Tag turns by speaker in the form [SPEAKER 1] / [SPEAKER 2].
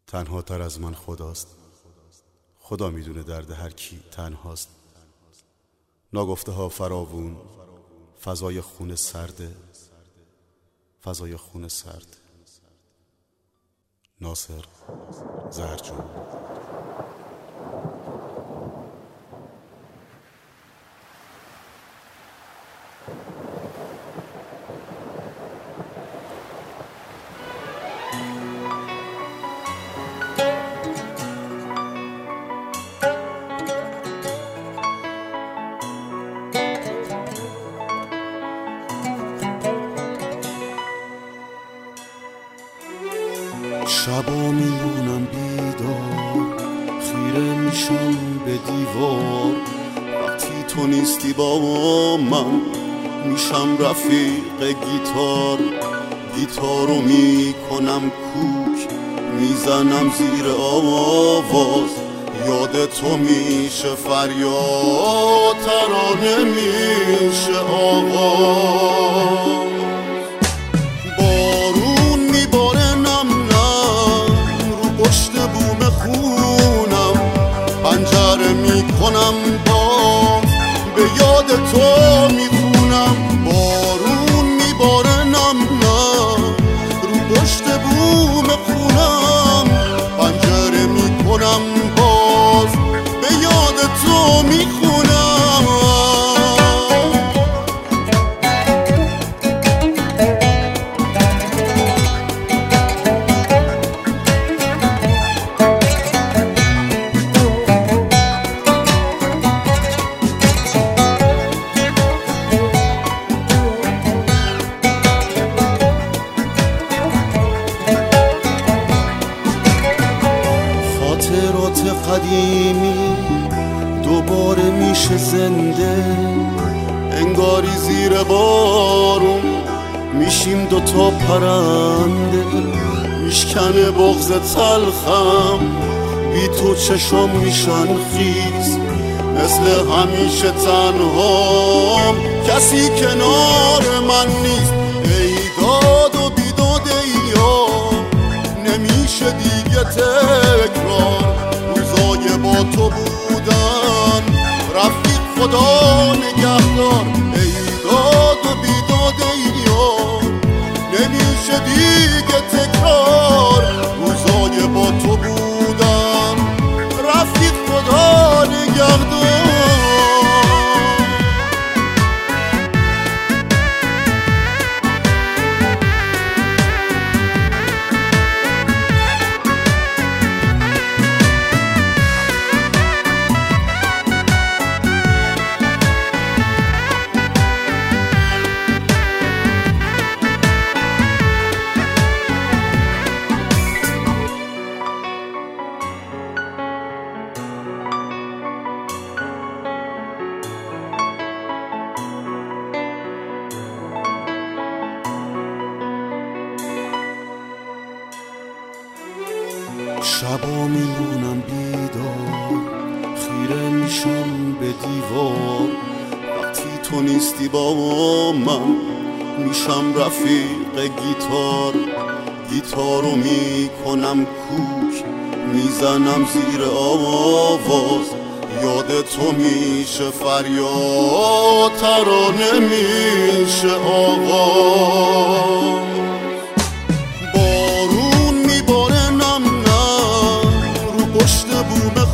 [SPEAKER 1] تنها تر از من خداست. خدا میدونه درد هر کی تنهاست. ناگفته ها فراوون، فضای خون سرده، فضای خون سرد. ناصر زهرجون. شبا میمونم بیدار، خیره میشم به دیوار. وقتی تو نیستی با من میشم رفیق گیتار. گیتارو میکنم کوک، میزنم زیر آواز. یاد تو میشه فریاد، ترانه میشه آواز. پنجره میکنم باز، به یاد تو میخونم. بارون میباره نم نم رو پشت بوم خونم. پنجره میکنم باز، به یاد تو میخونم. خاطرات قدیمی دوباره میشه زنده، انگاری زیر بارون میشیم دوتا پرنده. میشکنه بغض تلخم، بی تو چشم میشن خیز. مثل همیشه تنهام، کسی کنار من نیست. ای داد و بیداد ایام، نمیشه دیگه تکرار. روزای با تو بودن، رفیق خدا نگهدار. ای داد و بیداد ایام، نمیشه دیگه تکرار. روزای با تو بودن، رفیق خدا نگهدار. شبا میمونم بیدار، خیره میشم به دیوار. وقتی تو نیستی با من میشم رفیق گیتار. گیتارو میکنم کوک، میزنم زیر آواز. یاد تو میشه فریاد، ترانه میشه آواز. بارون میباره نم نم رو پشت بوم